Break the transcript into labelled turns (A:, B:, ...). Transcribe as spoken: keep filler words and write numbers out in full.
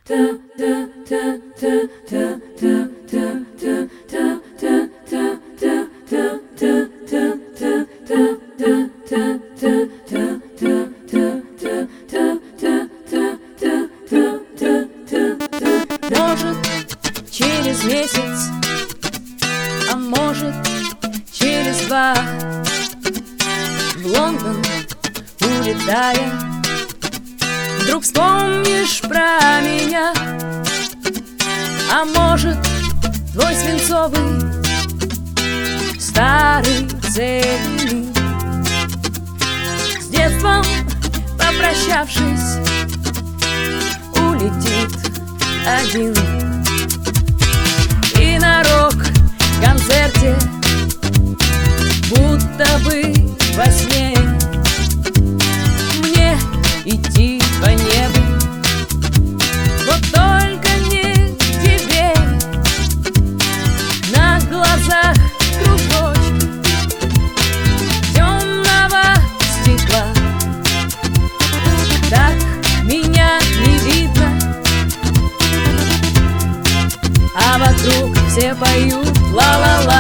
A: Может, через месяц, а может, через два, в Лондон улетая, вдруг вспомнишь про меня. А может, твой свинцовый старый цельный, с детством попрощавшись, улетит один. И на рок-концерте, будто бы во сне, мне идти по небу, вот только не тебе. На глазах кружочки темного стекла, так меня не видно, а вокруг все поют ла-ла-ла.